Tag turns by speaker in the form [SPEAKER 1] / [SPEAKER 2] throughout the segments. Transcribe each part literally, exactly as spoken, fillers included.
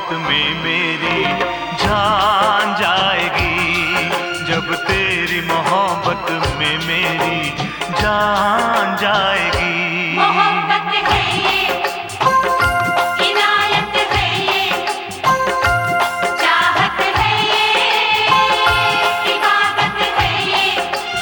[SPEAKER 1] मोहब्बत में मेरी जान जाएगी, जब तेरी मोहब्बत में मेरी जान जाएगी।
[SPEAKER 2] मोहब्बत है ये, इनायत है ये, चाहत है ये, इबादत है ये।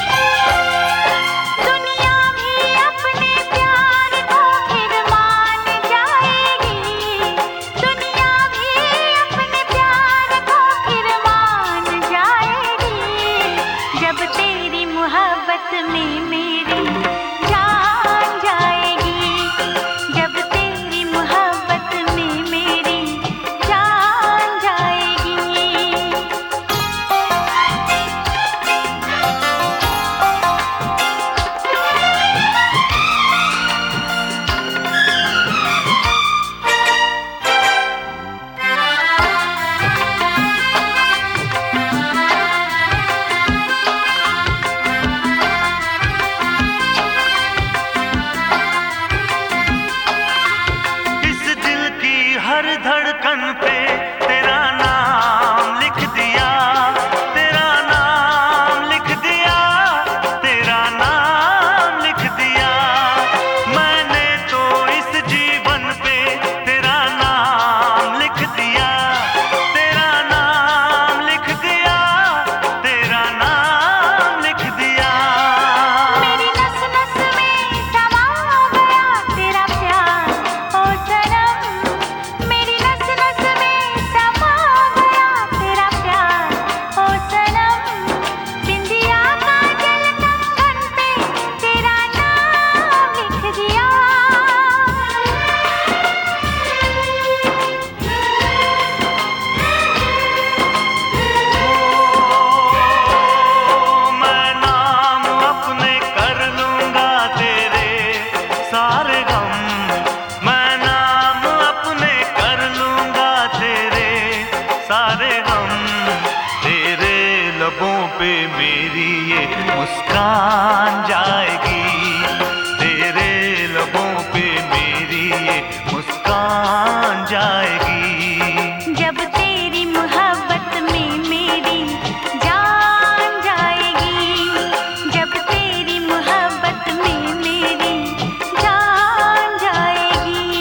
[SPEAKER 2] दुनिया भी अपने प्यार को फिर मान जाएगी, दुनिया भी अपने प्यार को फिर मान जाएगी, जब तेरी मोहब्बत में मेरी जान जाएगी, जब तेरी मोहब्बत में मेरी जान जाएगी।
[SPEAKER 1] इस दिल की हर धड़कन पे तेरा नाम लिख दिया, तेरा नाम लिख दिया, तेरा नाम लिख दिया। मैंने तो इस जीवन पे तेरा नाम लिख दिया, तेरा नाम लिख दिया, तेरा नाम लिख दिया।
[SPEAKER 2] मेरी नस नस में समा गया तेरा प्यार ओ सनम, मेरी नस नस में समा गया तेरा प्यार ओ सनम। बिंदिया का जल कंगन पे तेरा नाम लिख दिया।
[SPEAKER 1] मैं नाम अपने कर लूंगा तेरे सारे गम, मैं नाम अपने कर लूंगा तेरे सारे गम। तेरे लबों पे मेरी ये मुस्कान जाएगी, तेरे लबों पे मेरी ये मुस्कान जाएगी,
[SPEAKER 2] जब तेरी मोहब्बत में मेरी जान जाएगी, जब तेरी मोहब्बत में मेरी जान जाएगी।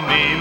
[SPEAKER 1] में